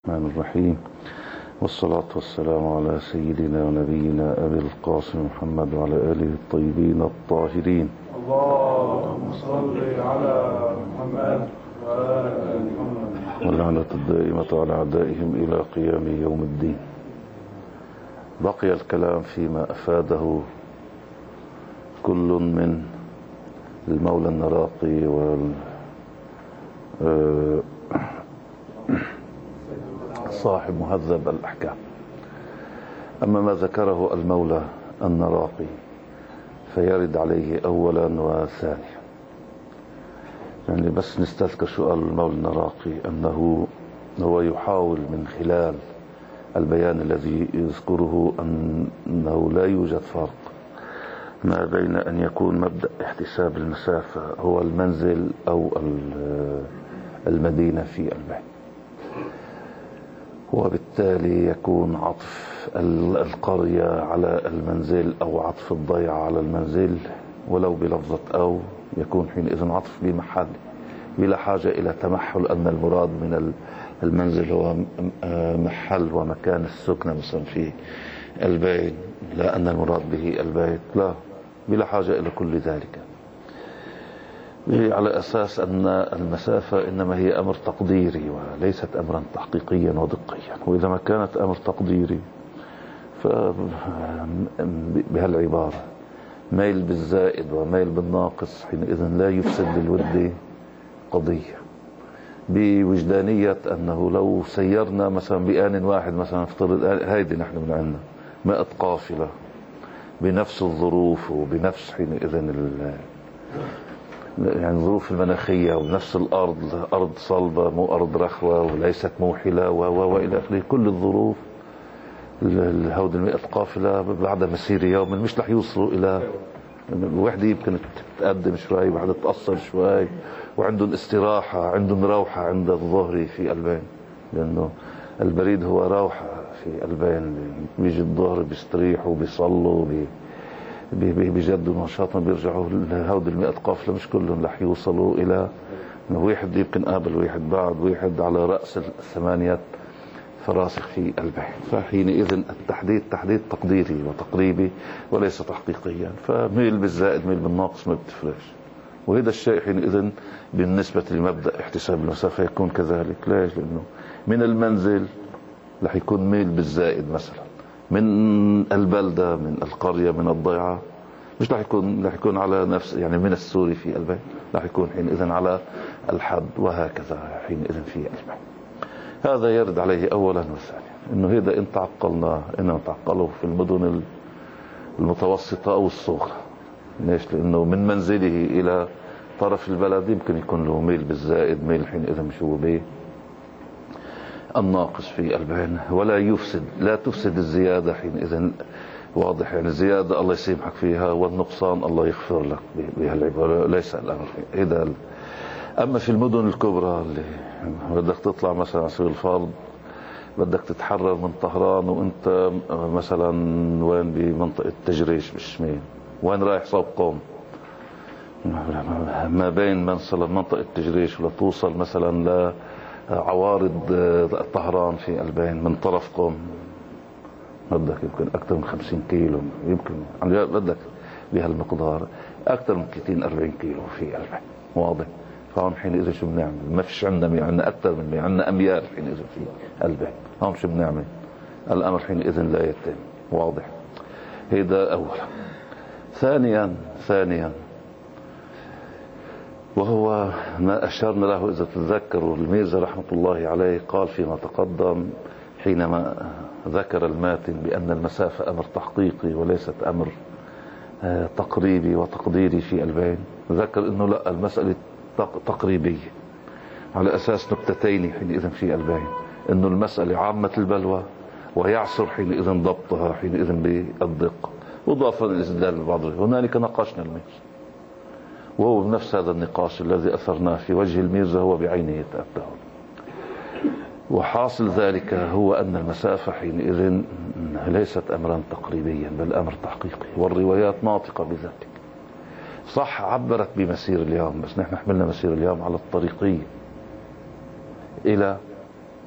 الرحمن الرحيم، والصلاة والسلام على سيدنا ونبينا أبي القاسم محمد وعلى آله الطيبين الطاهرين. اللهم صل على محمد وآل محمد. واللعنة الدائمة على أعدائهم إلى قيام يوم الدين. بقي الكلام فيما أفاده كل من المولى النراقي صاحب مهذب الأحكام. أما ما ذكره المولى النراقي فيرد عليه أولا وثانيا. يعني بس نستذكر سؤال المولى النراقي أنه هو يحاول من خلال البيان الذي يذكره أنه لا يوجد فرق ما بين أن يكون مبدأ احتساب المسافة هو المنزل أو المدينة في البيت، وبالتالي يكون عطف القرية على المنزل أو عطف الضيعة على المنزل ولو بلفظة أو، يكون حينئذ عطف بمحل بلا حاجة إلى تمحل أن المراد من المنزل هو محل ومكان السكنة مثلا في البيت، لا أن المراد به البيت، لا، بلا حاجة إلى كل ذلك، على أساس أن المسافة إنما هي أمر تقديري وليست أمرا تحقيقيا ودقيا. وإذا ما كانت أمر تقديري فبهالعبارة ميل بالزائد وميل بالناقص حينئذ لا يفسد للود قضية، بوجدانية أنه لو سيرنا مثلا بآن واحد، مثلا افترض هيدي نحن من عندنا 100 قافلة بنفس الظروف وبنفس حينئذ يعني الظروف المناخية وبنفس الأرض، أرض صلبة مو أرض رخوة وليست موحلة وإلى آخره، كل الظروف هود 100 قافلة بعد مسير يوم مش رح يوصلوا إلى الوحدة، يمكن تقدم شوي بعد تقصر شوي، وعندهم استراحة، عندهم روحة عند الظهر في البين، لأنه البريد هو روحة في البين، بيجي الظهر بيستريحوا بيصلوا بيجدوا نشاطا بيرجعوا. هود 100 قافلة مش كلهم رح يوصلوا إلى واحد، يمكن قابل واحد بعد واحد على رأس 8 فراسخ في البحر. فحينئذ التحديد تحديد تقديري وتقريبي وليس تحقيقيا، فميل بالزائد ميل بالناقص ما بتفرقش. وهذا الشيء حينئذ بالنسبة لمبدأ احتساب المسافة يكون كذلك. ليش؟ لأنه من المنزل رح يكون ميل بالزائد مثلا، من البلدة، من القرية، من الضيعة مش رح يكون على نفس، يعني من السوري في البيت رح يكون حينئذ على الحد، وهكذا حينئذ في البيت. هذا يرد عليه أولا وثانيا، إنه هذا إن تعقلناه إنما تعقله في المدن المتوسطة أو الصغرى. ليش؟ لأنه من منزله إلى طرف البلد يمكن يكون له ميل بالزائد، ميل حينئذ مشو به الناقص في البين، ولا يفسد، لا تفسد الزيادة حينئذ، واضح؟ يعني الزيادة الله يسامحك فيها، والنقصان الله يغفر لك بهالعبارة، ليس الأمر هذا. أما في المدن الكبرى اللي بدك تطلع مثلا على سبيل الفرض، بدك تتحرر من طهران وانت مثلا وين بمنطقة تجريش بالشمال، وين رايح صوب قوم، ما بين منصل منطقة تجريش ولا توصل مثلا لعوارض طهران في البين من طرف قوم، بدك يمكن أكثر من 50 كيلو، يمكن بدك بهالمقدار أكثر من 30-40 كيلو في البين، واضح؟ فهون حينئذ شو بنعمل؟ ما فيش عندنا أكثر من عندنا أميال حينئذ في البين، هون شو بنعمل؟ الأمر حينئذ لا يتم، واضح؟ هذا أولا. ثانيا وهو ما أشرنا له إذا تتذكروا، الميرزا رحمة الله عليه قال فيما تقدم حينما ذكر الماتن بأن المسافة أمر تحقيقي وليست أمر تقريبي وتقديري في البين، ذكر أنه لا، المسألة تقريبية على أساس نكتتين حينئذ في البين، أنه المسألة عامة البلوى ويعصر حينئذ ضبطها حينئذ بالدقة، وضافا الاستدلال ببعض. هنالك ناقشنا الميرزا، وهو بنفس هذا النقاش الذي أثرناه في وجه الميرزا هو بعينه يتأبه، وحاصل ذلك هو أن المسافة حينئذ ليست أمرا تقريبيا بل أمر تحقيقي، والروايات ناطقة بذلك. صح عبرت بمسير اليوم، بس نحن حملنا مسير اليوم على الطريقية إلى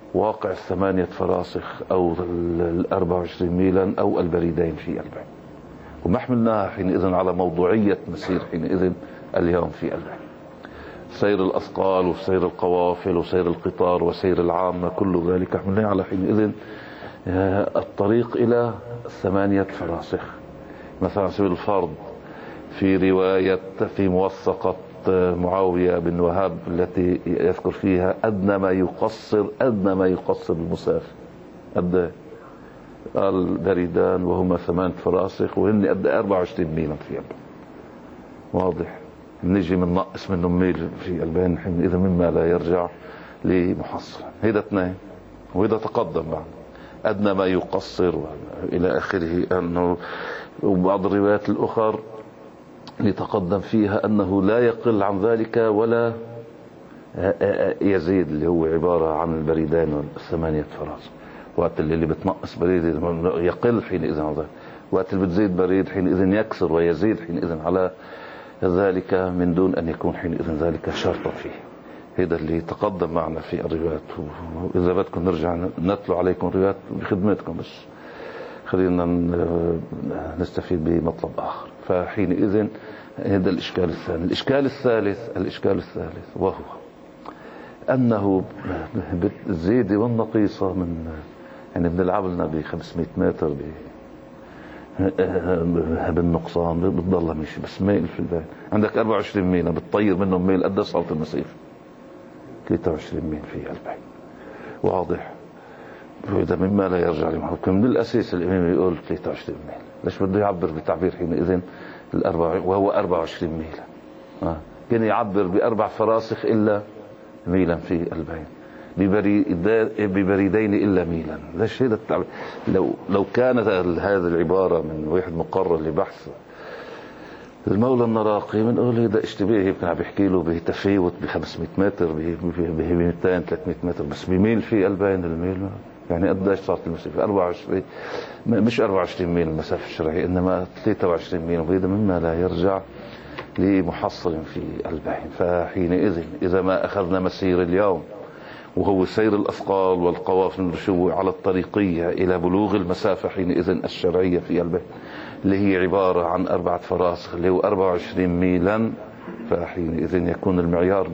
واقع 8 فراسخ أو 24 ميلا أو البريدين في البحر. وما حملناها حينئذ على موضوعية مسير حينئذ اليوم في البحر. سير الأثقال وسير القوافل وسير القطار وسير العامة كل ذلك حملناه على حينئذ الطريق إلى 8 فراسخ. مثلا على سبيل الفرض في رواية في موثقة معاوية بن وهب التي يذكر فيها أدنى ما يقصر المسافر قد البريدان وهما 8 فراسخ وهن قد 24 ميلا في البحر. واضح؟ نجي من نقص منهم ميل في البين حينئذ مما لا يرجع لمحصل. هيدا 2 وهذا تقدم بعد أدنى ما يقصر إلى آخره. أنه وبعض الروايات الأخر يتقدم فيها أنه لا يقل عن ذلك ولا يزيد، اللي هو عبارة عن البريدين والثمانية فراسخ. وقت اللي بتنقص بريد يقل حينئذ عن ذلك، وقت اللي بتزيد بريد حينئذ يكسر ويزيد حينئذ على ذلك من دون أن يكون حينئذ ذلك شرطا فيه. هذا اللي تقدم معنا في الروايات. وإذا بدكم نرجع نتلو عليكم روايات بخدمتكم، بس خلينا نستفيد بمطلب آخر. فحينئذ هذا الإشكال الثاني. الإشكال الثالث وهو أنه بالزيادة والنقيصة من يعني بنلعب لنا ب 500 متر بالنقصان بتضل ماشي بس ميل في البيت. عندك 24 ميل بتطير منهم ميل قد صارت المسافة 23 ميل في البيت. واضح؟ وإذا مما لا يرجع لمحكم من الأساس الإمام يقول 23 ميل. ليش بده يعبر بتعبير حينئذ وهو 24 ميلا؟ كان يعبر ب4 فراسخ إلا ميلا في البيت، ببريدين إلا ميلا. ليش هذا التعبير؟ لو كانت هذه العبارة من واحد مقرر لبحث المولى النراقي بنقول هذا اشتباه، يمكن عم بيحكي له بتفاوت ب 500 متر ب 200 300 متر، بس بميل في البين الميل يعني قديش صارت المسافة؟ 24 مش 24 ميل المسافة الشرعية، إنما 23 ميل، وهذا مما لا يرجع لمحصل في البين. فحينئذ إذا ما أخذنا مسير اليوم وهو سير الأثقال والقوافل المرشوة على الطريقية إلى بلوغ المسافة حينئذ الشرعية في البين اللي هي عبارة عن 4 فراسخ اللي هو 24 ميلا، فحينئذ يكون المعيار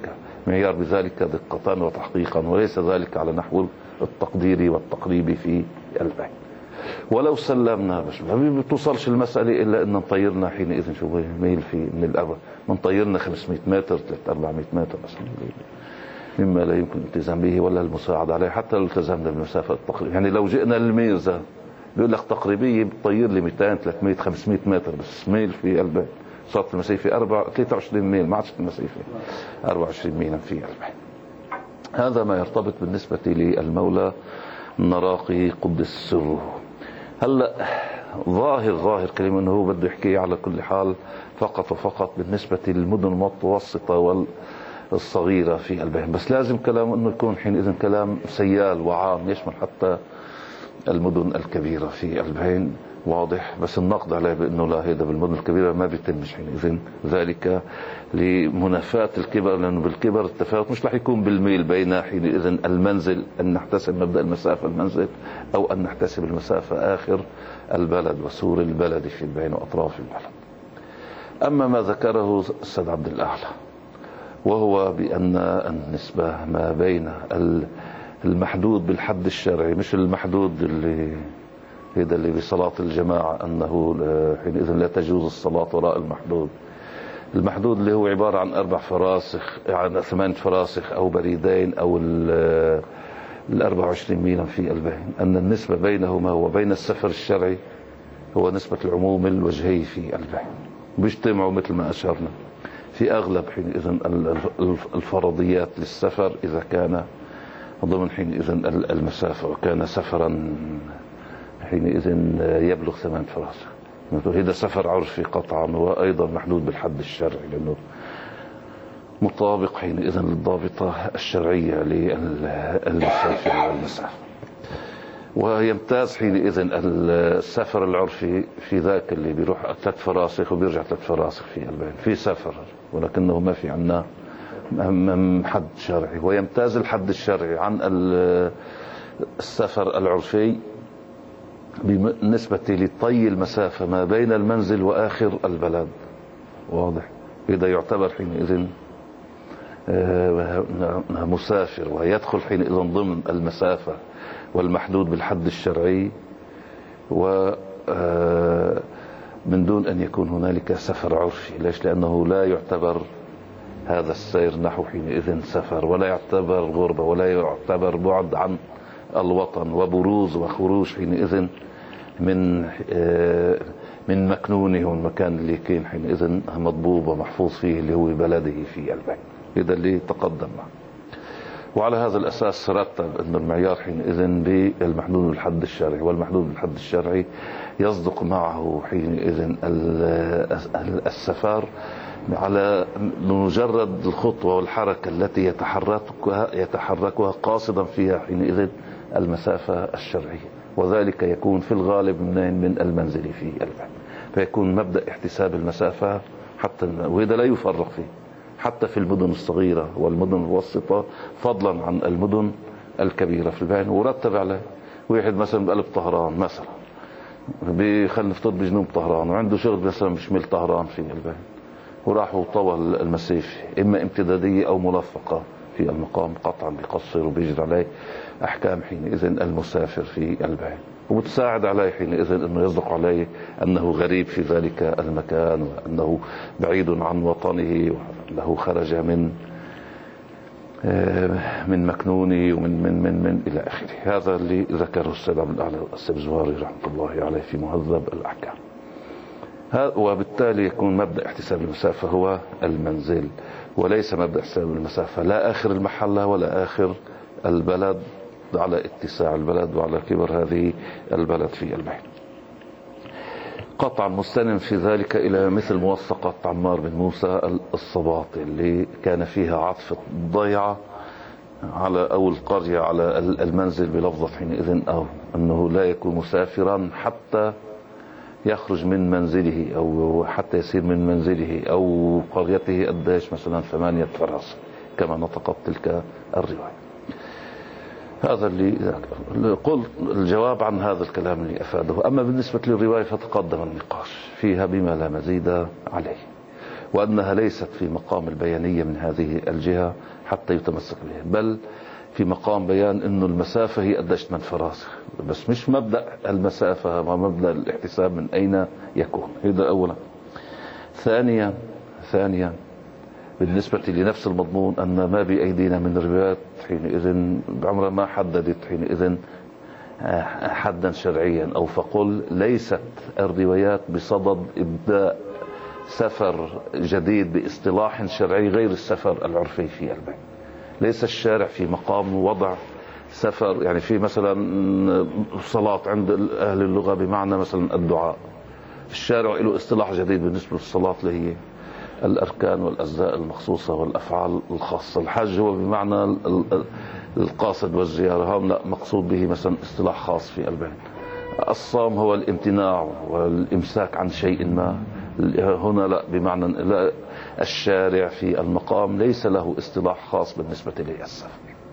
بذلك دقة وتحقيقا، وليس ذلك على نحو التقدير والتقريب في البين. ولو سلمنا بس ما بتوصلش المسألة إلا أن نطيرنا حينئذ شو ميل في من الأربع، نطيرنا 500 متر 400 متر مثلا، مما لا يمكن الالتزام به ولا المساعدة عليه حتى لو التزمنا بالمسافة التقريبية. يعني لو جئنا للميزة بيقول لك تقريبية بتطير لي 200 300 500 متر بس ميل في البين، صارت المسافة 23 ميل، ما عادش المسافة 24 ميلا في البين. هذا ما يرتبط بالنسبة للمولى النراقي قدس سره. هلا ظاهر كلمة انه هو بده يحكي على كل حال فقط وفقط بالنسبة للمدن المتوسطة والصغيرة في البين، بس لازم كلام انه يكون حينئذ كلام سيال وعام يشمل حتى المدن الكبيرة في البين. واضح؟ بس النقد عليه بانه لا، هذا بالمدن الكبيرة ما بيتمش حينئذ ذلك لمنافاة الكبر، لانه بالكبر التفاوت مش رح يكون بالميل بين حينئذ المنزل ان نحتسب مبدأ المسافة المنزل او ان نحتسب المسافة اخر البلد وسور البلد في البين واطراف البلد. اما ما ذكره السيد عبد الاعلى وهو بان النسبة ما بين المحدود بالحد الشرعي، مش المحدود اللي هذا اللي بصلاة الجماعة أنه حينئذ لا تجوز الصلاة وراء المحدود اللي هو عبارة عن 4 فراسخ، عن 8 فراسخ أو بريدين أو 24 ميلا في البين، أن النسبة بينهما وبين السفر الشرعي هو نسبة العموم الوجهي في البين، بيجتمعوا مثل ما أشرنا في أغلب حينئذ الفرضيات للسفر إذا كان ضمن حينئذ المسافة وكان سفرا حينئذ يبلغ 8 فراسخ. هذا سفر عرفي قطعا وأيضا محدود بالحد الشرعي لأنه مطابق حينئذ للضابطة الشرعية للمسافر والمسافة. ويمتاز حينئذ السفر العرفي في ذاك اللي بيروح 3 فراسخ وبيرجع 3 فراسخ في البين في سفر، ولكنه ما في عنا حد شرعي. ويمتاز الحد الشرعي عن السفر العرفي بالنسبة لطي المسافة ما بين المنزل وآخر البلد. واضح؟ إذا يعتبر حينئذ مسافر ويدخل حينئذ ضمن المسافة والمحدود بالحد الشرعي، و من دون أن يكون هنالك سفر عرفي. ليش؟ لأنه لا يعتبر هذا السير نحو حينئذ سفر، ولا يعتبر غربة، ولا يعتبر بعد عن الوطن وبروز وخروج حينئذ من مكنونه والمكان اللي كان حينئذ مضبوب ومحفوظ فيه اللي هو بلده في البيت. إذا اللي تقدم معه. وعلى هذا الأساس رتب أن المعيار حينئذ بالمحدود بالحد الشرعي، والمحدود بالحد الشرعي يصدق معه حينئذ السفر على مجرد الخطوة والحركة التي يتحركها قاصدا فيها حينئذ المسافة الشرعية، وذلك يكون في الغالب من المنزل في البيت. فيكون مبدأ احتساب المسافة وهذا لا يفرق فيه حتى في المدن الصغيرة والمدن المتوسطة، فضلا عن المدن الكبيرة في البيان. ورتب عليه واحد مثلا بقلب طهران مثلا، خلينا نفترض بجنوب طهران، وعنده شغل مثلا بشمال طهران في البيان، وراحوا طول المسافة إما امتدادية أو ملفقة في المقام، قطعا بيقصر وبيجري عليه أحكام حينئذ المسافر في البيان، وتساعد عليه حينئذ أنه يصدق عليه أنه غريب في ذلك المكان، وأنه بعيد عن وطنه، وأنه خرج من مكنونه ومن إلى آخره. هذا اللي ذكره السيد عبد الأعلى السبزواري رحمة الله عليه في مهذب الأحكام. وبالتالي يكون مبدأ احتساب المسافة هو المنزل، وليس مبدأ احتساب المسافة لا آخر المحلة ولا آخر البلد، على اتساع البلد وعلى كبر هذه البلد في البيت. قطعا مستند في ذلك إلى مثل موثقة عمار بن موسى الصباطي اللي كان فيها عطف الضيعة أو القرية على المنزل بلفظة حينئذ أو أنه لا يكون مسافرا حتى يخرج من منزله أو حتى يسير من منزله أو قريته قديش مثلا 8 فرس كما نطقت تلك الرواية. هذا اللي قلت الجواب عن هذا الكلام اللي أفاده. أما بالنسبة للرواية فتقدم النقاش فيها بما لا مزيد عليه، وأنها ليست في مقام البيانية من هذه الجهة حتى يتمسك بها، بل في مقام بيان أنه المسافة هي قديش 8 فراسخ، بس مش مبدأ المسافة ومبدأ الاحتساب من أين يكون. هذا أولا. ثانيا بالنسبة لنفس المضمون أن ما بأيدينا من روايات حينئذ بعمرها ما حددت حينئذ حدا شرعيا، أو فقل ليست الروايات بصدد إبداء سفر جديد باصطلاح شرعي غير السفر العرفي في البيت. ليس الشارع في مقام وضع سفر، يعني في مثلا صلاة عند أهل اللغة بمعنى مثلا الدعاء، الشارع له اصطلاح جديد بالنسبة للصلاة اللي هي الأركان والأجزاء المخصوصة والأفعال الخاصة. الحج هو بمعنى القاصد والزيارة، هم لا مقصود به مثلا اصطلاح خاص في البيت. الصوم هو الامتناع والإمساك عن شيء ما، هنا لا بمعنى لا، الشارع في المقام ليس له اصطلاح خاص بالنسبة للسفر.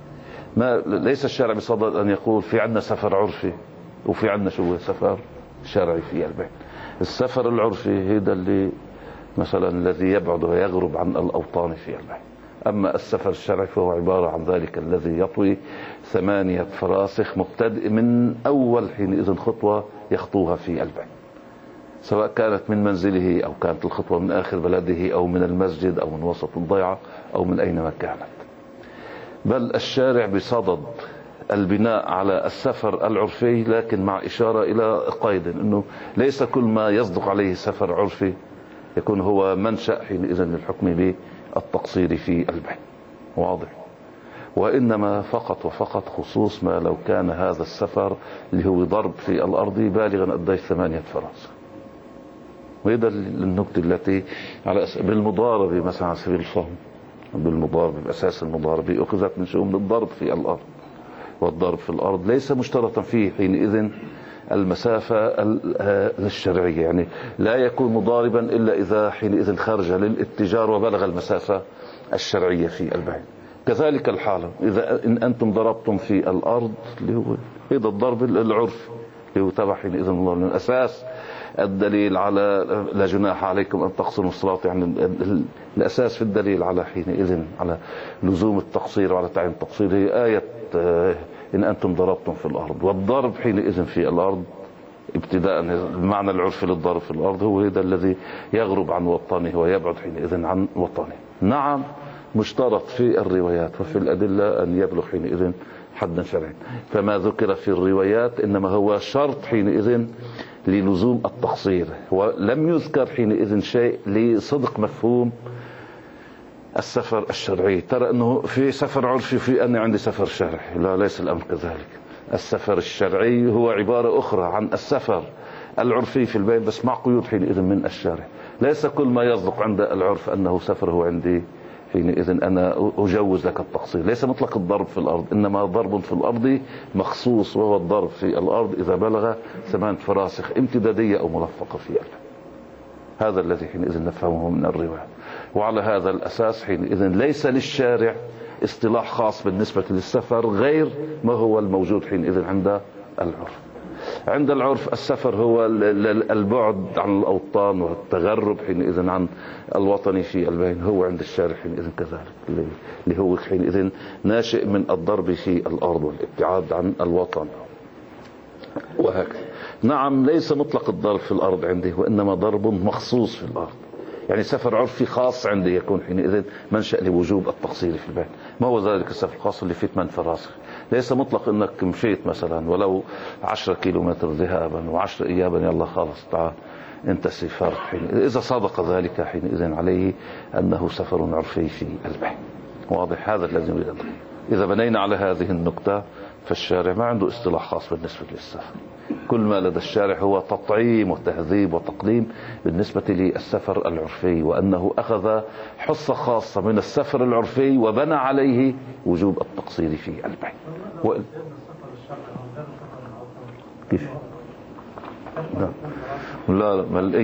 ليس الشارع بصدد أن يقول في عندنا سفر عرفي وفي عندنا شو سفر شرعي في البيت. السفر العرفي هذا اللي مثلا الذي يبعد ويغرب عن الأوطان في البيت. أما السفر الشرعي فهو عبارة عن ذلك الذي يطوي 8 فراسخ مبتدئ من أول حينئذ خطوة يخطوها في البيت، سواء كانت من منزله أو كانت الخطوة من آخر بلده أو من المسجد أو من وسط الضيعة أو من أينما كانت. بل الشارع بصدد البناء على السفر العرفي، لكن مع إشارة إلى قيد أنه ليس كل ما يصدق عليه سفر عرفي يكون هو منشأ حينئذ للحكم بالتقصير في البيت. واضح؟ وإنما فقط وفقط خصوص ما لو كان هذا السفر اللي هو ضرب في الأرض بالغا قديش 8 فرس. وهذا النكتة التي على بالمضاربة مثلا على سبيل الفهم، بالمضاربة بأساس المضاربة أخذت من شؤون الضرب في الأرض، والضرب في الأرض ليس مشترطا فيه حينئذ المسافة الشرعية، يعني لا يكون مضاربا إلا إذا حينئذ خرج للاتجار وبلغ المسافة الشرعية في البيان. كذلك الحالة إن أنتم ضربتم في الأرض اللي هو هذا الضرب العرفي اللي هو تبع حينئذ الله من الأساس الدليل على لا جناح عليكم أن تقصروا الصلاة، يعني الأساس في الدليل على حينئذ على لزوم التقصير وعلى تعيين التقصير هي آية إن أنتم ضربتم في الأرض. والضرب حينئذ في الأرض ابتداء المعنى العرفي للضرب في الأرض هو هذا الذي يغرب عن وطنه ويبعد حينئذ عن وطنه. نعم مشترط في الروايات وفي الأدلة أن يبلغ حينئذ حدا شرعي، فما ذكر في الروايات إنما هو شرط حينئذ للزوم التقصير، ولم يذكر حينئذ شيء لصدق مفهوم السفر الشرعي. ترى أنه في سفر عرفي في أنا عندي سفر شرعي، لا ليس الأمر كذلك. السفر الشرعي هو عبارة أخرى عن السفر العرفي في البين بس مع قيود حينئذ من الشارع. ليس كل ما يصدق عند العرف أنه سفر هو عندي حينئذ أنا أجوز لك التقصير. ليس مطلق الضرب في الأرض، إنما ضرب في الأرض مخصوص، وهو الضرب في الأرض إذا بلغ 8 فراسخ امتدادية أو ملفقة في الأرض. هذا الذي حينئذ نفهمه من الرواية. وعلى هذا الأساس حينئذ ليس للشارع اصطلاح خاص بالنسبة للسفر غير ما هو الموجود حينئذ عند العرف. عند العرف السفر هو البعد عن الأوطان والتغرب حينئذ عن الوطن في البين، هو عند الشارع حينئذ كذلك اللي هو حينئذ ناشئ من الضرب في الأرض والابتعاد عن الوطن وهكذا. نعم ليس مطلق الضرب في الأرض عندي، وإنما ضرب مخصوص في الأرض، يعني سفر عرفي خاص عندي يكون حينئذ منشأ لوجوب التقصير في البين. ما هو ذلك السفر الخاص اللي فيه 8 فراسخ؟ ليس مطلق انك مشيت مثلا ولو 10 كيلومتر ذهابا و10 ايابا يلا خلاص تعال انت سافرت. اذا صادق ذلك حينئذ عليه انه سفر عرفي في البين. واضح هذا الذي نريد. اذا بنينا على هذه النقطة فالشارع ما عنده اصطلاح خاص بالنسبة للسفر. كل ما لدى الشارع هو تطعيم وتهذيب وتقديم بالنسبة للسفر العرفي، وأنه أخذ حصة خاصة من السفر العرفي وبنى عليه وجوب التقصير في البين. كيف؟ لا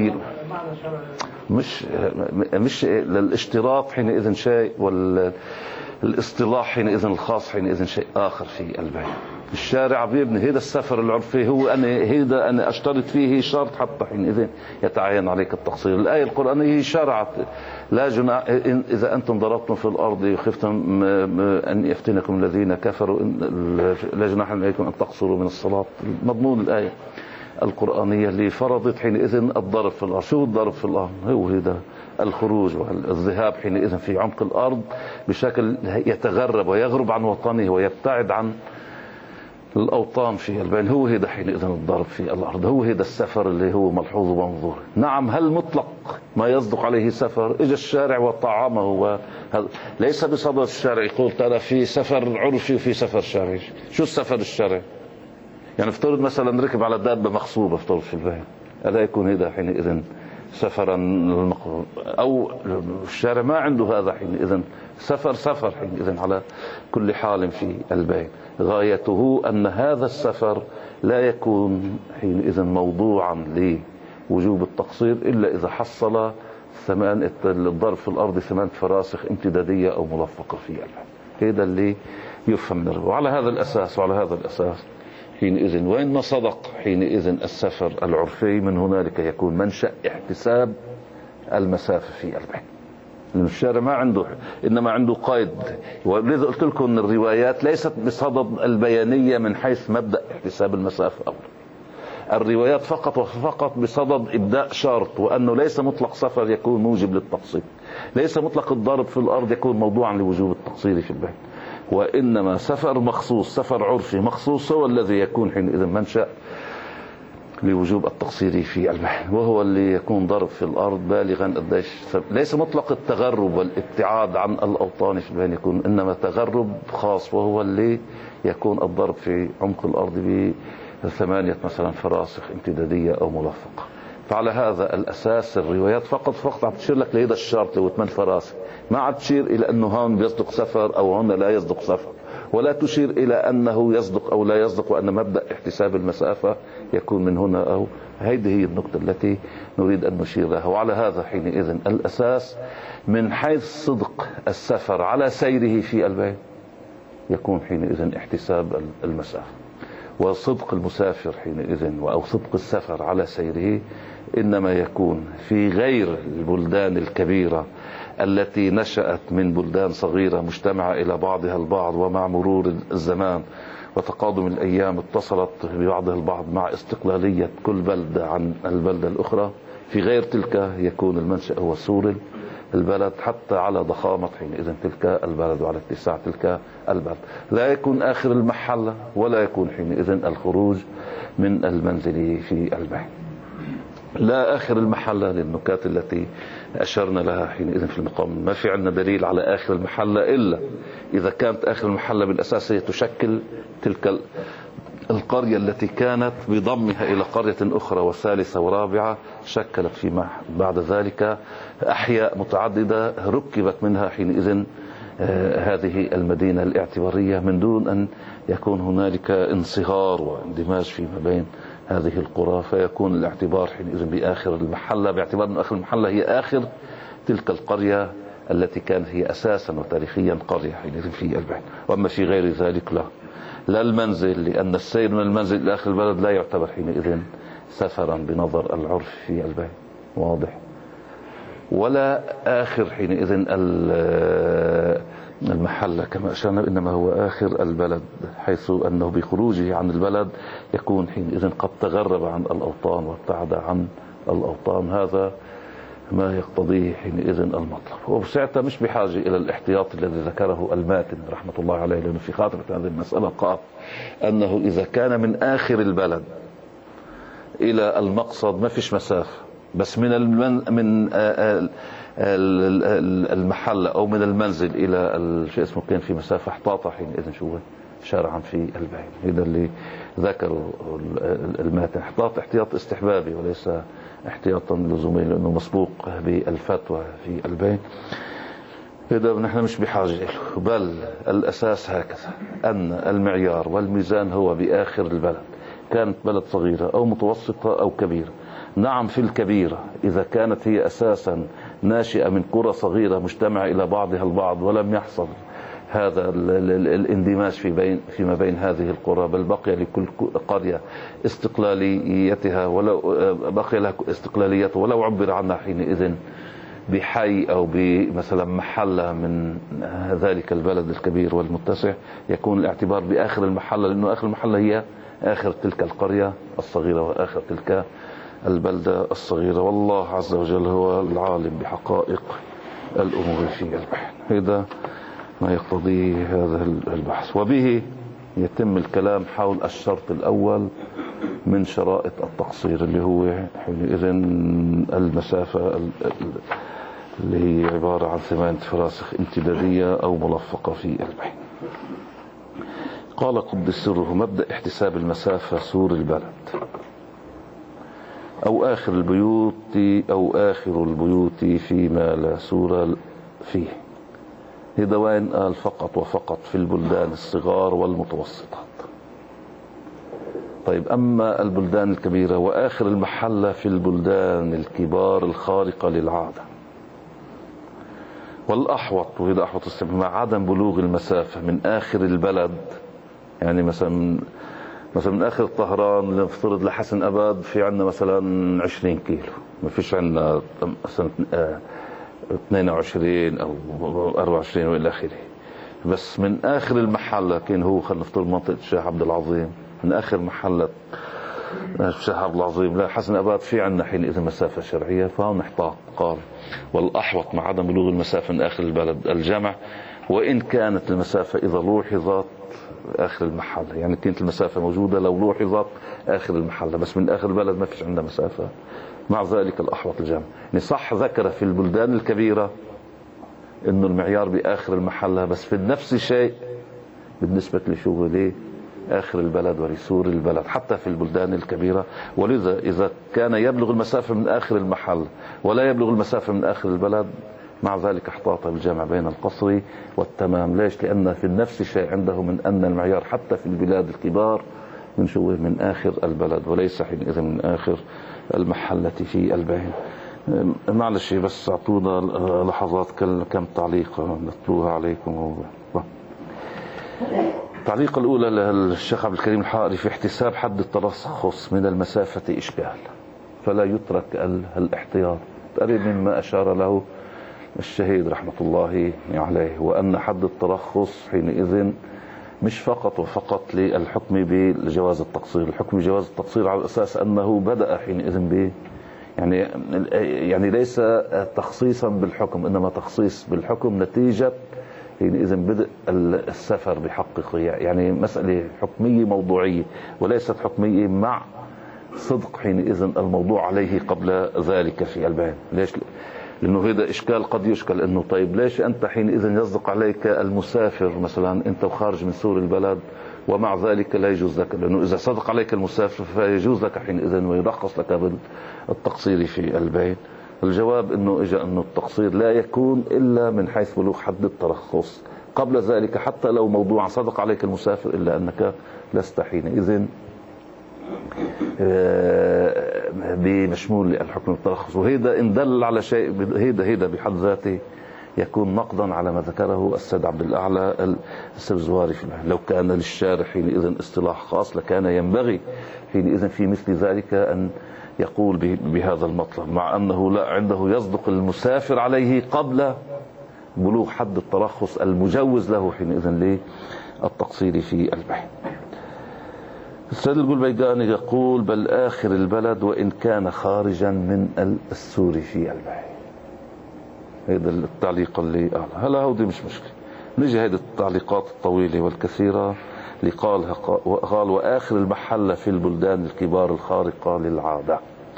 مش للاشتراط حينئذ شيء، والاصطلاح حينئذ الخاص حينئذ شيء آخر في البين. الشارع بيبني هذا السفر العرفي هو أنا أشترط فيه شرط حتى حينئذ يتعين عليك التقصير. الآية القرآنية شرعت لا جناح إذا أنتم ضربتم في الأرض خفتم أن يفتنكم الذين كفروا لا جناح عليكم أن تقصروا من الصلاة. مضمون الآية القرآنية اللي فرضت حينئذ الضرب في الأرض. شو الضرب في الأرض؟ هو هذا الخروج والذهاب حينئذ في عمق الأرض بشكل يتغرب ويغرب عن وطنه ويبتعد عن الأوطان في البين. هو هذا حينئذ الضرب في الأرض، هو هذا السفر اللي هو ملحوظ ومنظور. نعم هل مطلق ما يصدق عليه سفر؟ إجا الشارع وطعامه ليس بصدد الشارع يقول ترى في سفر عرفي وفي سفر شرعي. شو السفر الشرعي؟ يعني افترض مثلا ركب على دابة مخصوبة افترض في البين، هذا يكون هذا حينئذ سفرا المقرون، أو الشارع ما عنده هذا حينئذ سفر حينئذ على كل حال في البين. غايته أن هذا السفر لا يكون حينئذ موضوعا لوجوب التقصير إلا إذا حصل الضرب في الأرض 8 فراسخ امتدادية أو ملفقة في البين. هذا اللي يفهم من الرواية. وعلى هذا الأساس حينئذ وإن ما صدق حينئذ السفر العرفي من هنالك يكون منشأ احتساب المسافة في البين. الشارع ما عنده، إنما عنده قيد. ولذا قلت لكم أن الروايات ليست بصدد البيانية من حيث مبدأ احتساب المسافة أولا. الروايات فقط بصدد إبداء شرط، وأنه ليس مطلق سفر يكون موجب للتقصير، ليس مطلق الضرب في الأرض يكون موضوعا لوجوب التقصير في البين، وإنما سفر مخصوص سفر عرفي مخصوص هو الذي يكون حينئذ منشأ لوجوب التقصير في البين، وهو اللي يكون ضرب في الأرض بالغا قديش. ليس مطلق التغرب والابتعاد عن الأوطان في البين يكون، إنما تغرب خاص وهو اللي يكون الضرب في عمق الأرض ب8 مثلا فراسخ امتدادية أو ملفقة. فعلى هذا الأساس الروايات فقط عم تشير لك لهذا الشرط اللي هو 8 فراسخ، ما عم تشير إلى أنه هون بيصدق سفر أو هون لا يصدق سفر، ولا تشير إلى أنه يصدق أو لا يصدق، وأن مبدأ احتساب المسافة يكون من هنا أو هذه هي النقطة التي نريد أن نشير لها. وعلى هذا حينئذ الأساس من حيث صدق السفر على سيره في البيت يكون حينئذ احتساب المسافة، وصدق المسافر حينئذ أو صدق السفر على سيره إنما يكون في غير البلدان الكبيرة التي نشأت من بلدان صغيرة مجتمعة إلى بعضها البعض، ومع مرور الزمان وتقادم الأيام اتصلت ببعضها البعض مع استقلالية كل بلدة عن البلدة الأخرى. في غير تلك يكون المنشأ هو سور البلد، حتى على ضخامة حينئذ تلك البلد وعلى اتساع تلك البلد. لا يكون آخر المحلة ولا يكون حينئذ الخروج من المنزل في البيت. لا آخر المحلة للنكات التي أشرنا لها حينئذ في المقام. ما في عندنا دليل على آخر المحلة إلا إذا كانت آخر المحلة بالأساس هي تشكل تلك القرية التي كانت بضمها إلى قرية أخرى وثالثة ورابعة، شكلت فيما بعد ذلك أحياء متعددة ركبت منها حينئذ هذه المدينة الاعتبارية، من دون أن يكون هنالك انصهار واندماج فيما بين هذه القرى، فيكون الاعتبار حينئذ بآخر المحلة، باعتبار أن آخر المحلة هي آخر تلك القرية التي كانت هي أساسا وتاريخيا قرية حينئذ في البيت. وأما في غير ذلك لا المنزل، لأن السير من المنزل إلى آخر البلد لا يعتبر حينئذ سفرا بنظر العرف في البيت، واضح. ولا آخر حينئذ المحلة كما أشرنا، إنما هو آخر البلد، حيث أنه بخروجه عن البلد يكون حينئذ قد تغرب عن الأوطان وابتعد عن الأوطان. هذا ما يقتضيه حينئذ المطلب. وساعتها مش بحاجة إلى الاحتياط الذي ذكره الماتن رحمة الله عليه، لأنه في خاطرة هذه المسألة قال أنه إذا كان من آخر البلد إلى المقصد ما فيش مسافة، بس من المحل أو من المنزل إلى شيء اسمه كان في مسافة احتاطة حينئذ شو شرعا في البيت. هذا اللي ذكره الماتن، احتياط استحبابي وليس احتياطا لزومي، لأنه مسبوق بالفتوى في البيت. إذا نحن مش بحاجة له، بل الأساس هكذا أن المعيار والميزان هو بآخر البلد، كانت بلد صغيرة أو متوسطة أو كبيرة. نعم في الكبيرة إذا كانت هي أساسا ناشئة من قرى صغيرة مجتمعة إلى بعضها البعض ولم يحصل هذا الاندماج فيما بين هذه القرى، بل بقي لكل قرية استقلاليتها، ولو بقي لها استقلاليته ولو عبر عنها حينئذ بحي أو بمثلا محلة من ذلك البلد الكبير والمتسع، يكون الاعتبار بآخر المحلة، لأنه آخر المحلة هي آخر تلك القرية الصغيرة وآخر تلك البلدة الصغيرة. والله عز وجل هو العالم بحقائق الأمور في البحث. هذا ما يقتضيه هذا البحث، وبه يتم الكلام حول الشرط الأول من شرائط التقصير، اللي هو حينئذ المسافة اللي هي عبارة عن 8 فراسخ امتدادية أو ملفقة في البحث. قال قدس سره: مبدأ احتساب المسافة سور البلد أو آخر البيوت فيما لا سور فيه. هذا وين قال فقط وفقط في البلدان الصغار والمتوسطات. طيب أما البلدان الكبيرة وآخر المحلة في البلدان الكبار الخارقة للعادة. والأحوط، وإذا أحوط مع عدم بلوغ المسافة من آخر البلد، يعني مثلا من آخر طهران نفترض لحسن أباد في عندنا مثلا 20 كيلو، ما فيش عندنا مثلا 22 أو 24 وإلى آخره. بس من آخر المحلة كان هو خلينا نفترض منطقة الشيخ عبد العظيم، من آخر محلة الشيخ عبد العظيم لحسن أباد في عندنا حينئذ مسافة شرعية، فهو نحتاط. قال: والأحوط مع عدم بلوغ المسافة من آخر البلد الجمع، وإن كانت المسافة إذا لوحظت آخر المحلة، يعني كانت المسافة موجودة لو لوحظت آخر المحلة، بس من آخر البلد ما فيش عندها مسافة، مع ذلك الأحوط الجمع. يعني صح ذكر في البلدان الكبيرة إنه المعيار بآخر المحلة، بس في نفس الشيء بالنسبة لشغله آخر البلد ولسور البلد حتى في البلدان الكبيرة. ولذا إذا كان يبلغ المسافة من آخر المحل ولا يبلغ المسافة من آخر البلد مع ذلك احتاط بالجمع بين القصر والتمام. ليش؟ لأن في النفس شيء عنده من أن المعيار حتى في البلاد الكبار من شو من آخر البلد وليس حينئذ من آخر المحلة في البين. معلش بس اعطونا لحظات كم تعليق نتلوها عليكم. التعليق الأولى للشيخ عبد الكريم الحائري: في احتساب حد الترخص من المسافة إشكال، فلا يترك الاحتياط، قريب مما أشار له الشهيد رحمة الله عليه، وأن حد الترخص حينئذ مش فقط وفقط للحكم بجواز التقصير، الحكم بجواز التقصير على أساس أنه بدأ حينئذ به يعني ليس تخصيصا بالحكم، إنما تخصيص بالحكم نتيجة حينئذ بدء السفر بحقه، يعني مسألة حكمية موضوعية وليست حكمية مع صدق حينئذ الموضوع عليه قبل ذلك في البيان. ليش؟ لأنه هذا إشكال قد يشكل، أنه طيب ليش أنت حينئذ يصدق عليك المسافر مثلا أنت وخارج من سور البلد ومع ذلك لا يجوز لك؟ لأنه إذا صدق عليك المسافر فيجوز لك حينئذ ويرخص لك بالتقصير في البيان. الجواب أنه إجا أنه التقصير لا يكون إلا من حيث بلوغ حد الترخص، قبل ذلك حتى لو موضوعا صدق عليك المسافر إلا أنك لست حينئذ بمشمول الحكم الترخص. وهذا إن دل على شيء هذا بحد ذاته يكون نقضا على ما ذكره السيد عبد الأعلى السبزواري. لو كان للشارع حينئذ اصطلاح خاص لكان ينبغي حينئذ في مثل ذلك أن يقول بهذا المطلب، مع أنه لا عنده يصدق المسافر عليه قبل بلوغ حد الترخص المجوز له حينئذ للتقصير في البحث. السيد القلبيقاني يقول: بل آخر البلد وإن كان خارجا من السور في البحث. هذا التعليق اللي هلا هودي مش مشكلة. نجي هذه التعليقات الطويلة والكثيرة اللي قال: وآخر المحلة في البلدان الكبار الخارقة للعادة.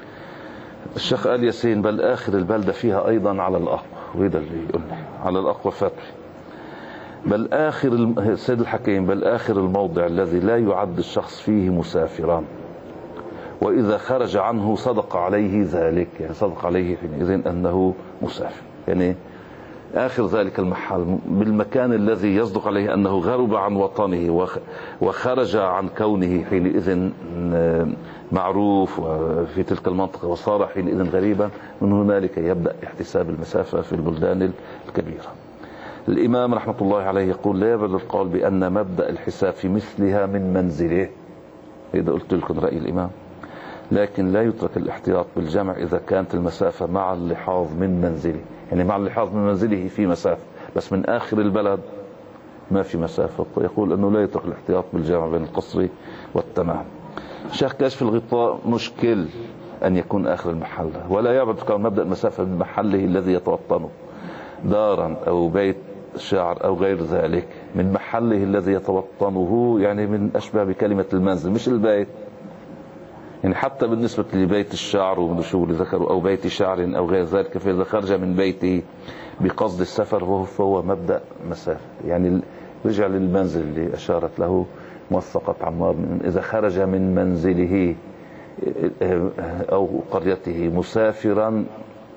الشيخ آل ياسين: بل آخر البلدة فيها أيضا على الأقوى، وهذا اللي يقولنا على الأقوى فتح. بل آخر السيد الحكيم: بل آخر الموضع الذي لا يعد الشخص فيه مسافرا، وإذا خرج عنه صدق عليه ذلك، يعني صدق عليه حينئذ أنه مسافر، يعني آخر ذلك المحل بالمكان الذي يصدق عليه أنه غرب عن وطنه وخرج عن كونه حينئذ معروف في تلك المنطقة وصار حينئذ غريبا، من هنالك يبدأ احتساب المسافة في البلدان الكبيرة. الإمام رحمة الله عليه يقول: لا يبعد القول بأن مبدأ الحساب في مثلها من منزله، إذا قلت لكم رأي الإمام، لكن لا يترك الاحتياط بالجمع إذا كانت المسافة مع اللحاظ من منزله، يعني مع اللحاظ من منزله في مسافة، بس من آخر البلد ما في مسافة. يقول أنه لا يترك الاحتياط بالجمع بين القصر والتمام. شيخ كاشف الغطاء: مشكل أن يكون آخر المحلة، ولا يبعد كون مبدأ المسافة من محله الذي يتوطنه، دارا أو بيت شعر أو غير ذلك، من محله الذي يتوطنه، يعني من أشبه بكلمة المنزل مش البيت. يعني حتى بالنسبة لبيت الشعر وشو اللي ذكروا أو بيت شعر أو غير ذلك، فإذا خرج من بيته بقصد السفر فهو مبدأ مسافة، يعني رجع للمنزل اللي أشارت له موثقة عمار، إذا خرج من منزله أو قريته مسافرا،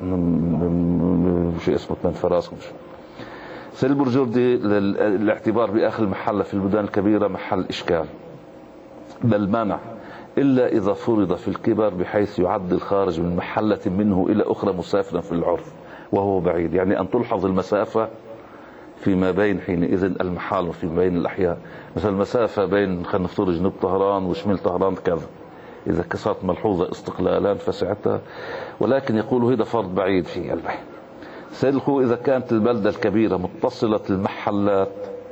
شو اسمه من فراسكم. سيد البرجوردي: الاعتبار بآخر المحلة في البلدان الكبيرة محل إشكال، بل منع إلا إذا فرض في الكبر بحيث يعد الخارج من محلة منه إلى أخرى مسافرا في العرف وهو بعيد، يعني أن تلحظ المسافة فيما بين حينئذ المحال وفيما بين الأحياء. مثلا المسافة بين خلينا نفترض جنوب طهران وشمال طهران كذا، إذا كسرت ملحوظة استقلالا فساعتها، ولكن يقولوا هذا فرض بعيد في البحث. سيد الخو: إذا كانت البلدة الكبيرة متصلة المحلات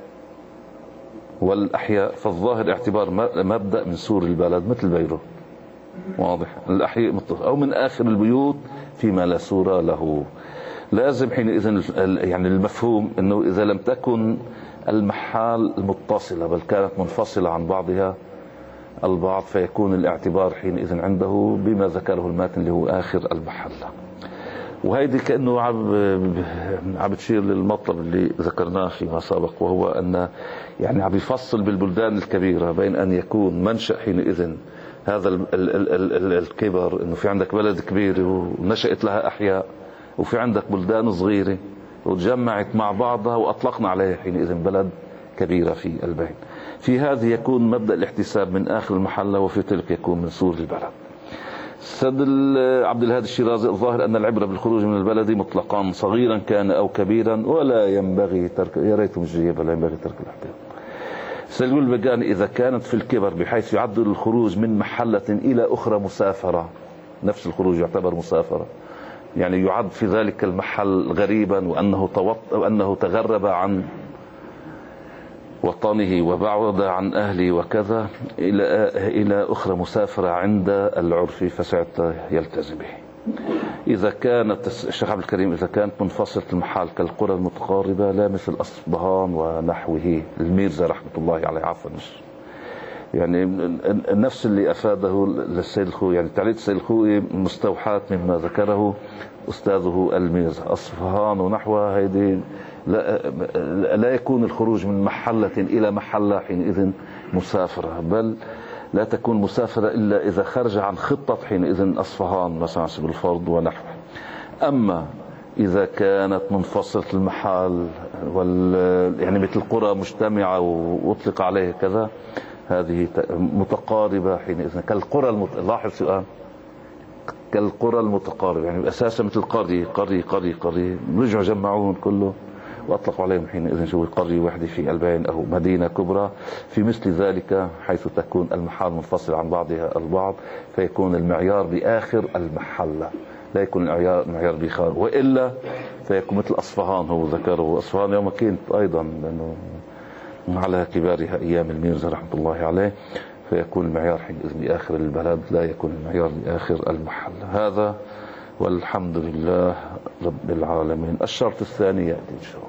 والأحياء فالظاهر اعتبار مبدأ من سور البلد مثل بيروت، واضح، الأحياء متصلة، أو من آخر البيوت فيما لا سور له. لازم حينئذ يعني المفهوم أنه إذا لم تكن المحال متصلة بل كانت منفصلة عن بعضها البعض، فيكون الاعتبار حينئذ عنده بما ذكره الماتن اللي هو آخر المحلة. وهيدي كأنه عم بتشير للمطلب اللي ذكرناه فيما سبق، وهو أن يعني عم يفصل بالبلدان الكبيرة بين أن يكون منشأ حينئذ هذا الكبر، أنه في عندك بلد كبير ونشأت لها أحياء، وفي عندك بلدان صغيرة وتجمعت مع بعضها وأطلقنا عليها حينئذ بلد كبيرة في البين. في هذه يكون مبدأ الاحتساب من آخر المحلة، وفي تلك يكون من سور البلد. سد عبد الهادي الشيرازي: الظاهر أن العبرة بالخروج من البلد مطلقا صغيرا كان أو كبيرا ولا ينبغي ترك، يا ريت مجيب، لا ينبغي ترك الاحتياط. سيقول البقاني: إذا كانت في الكبر بحيث يعد الخروج من محلة إلى أخرى مسافرة، نفس الخروج يعتبر مسافرة، يعني يعد في ذلك المحل غريبا وأنه تغرب عن وطنه وبعد عن أهله وكذا إلى أخرى مسافرة عند العرف فساعتها يلتزم به. إذا كانت الشيخ عبد الكريم إذا كانت منفصلة المحال كالقرى المتقاربة لا مثل أصبهان ونحوه، الميرزا رحمة الله عليه، عفوا يعني نفس اللي أفاده للسيد الخوئي، يعني تعليق السيد الخوئي مستوحاة مما ذكره أستاذه الميرزا. أصفهان ونحوها هيدي لا يكون الخروج من محلة إلى محلة حينئذ مسافرة، بل لا تكون مسافرة إلا إذا خرج عن خطة حينئذ أصفهان مثلا سبيل الفرض ونحوه. أما إذا كانت منفصلة المحال يعني مثل قرى مجتمعة وأطلق عليها كذا، هذه متقاربة حينئذ كالقرى لاحظ سؤال، كالقرى المتقاربة، يعني أساسا مثل قرية رجعوا جمعوهم كله وأطلقوا عليهم حينئذ شو قرية واحدة في البين أو مدينة كبرى. في مثل ذلك حيث تكون المحال منفصلة عن بعضها البعض فيكون المعيار بآخر المحلة، لا يكون المعيار بخارج، وإلا فيكون مثل أصفهان. هو ذكره أصفهان يوم كنت أيضا لأنه على كبارها أيام الميرزا رحمة الله عليه، فيكون المعيار حينئذ بآخر البلد لا يكون المعيار بآخر المحل. هذا والحمد لله رب العالمين. الشرط الثاني يأتي إن شاء الله.